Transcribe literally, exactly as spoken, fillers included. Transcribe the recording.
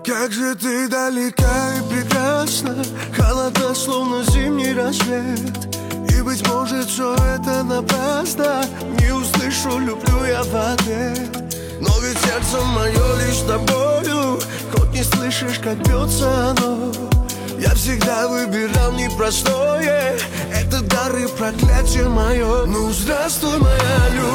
Как же ты далека и прекрасна, холодна, словно зимний рассвет. И, быть может, все это напрасно, не услышу «люблю» я в ответ. Но ведь сердце мое лишь тобою, хоть не слышишь, как бьется оно. Я всегда выбирал непростое, это дар и проклятие мое. Ну, здравствуй, моя любовь.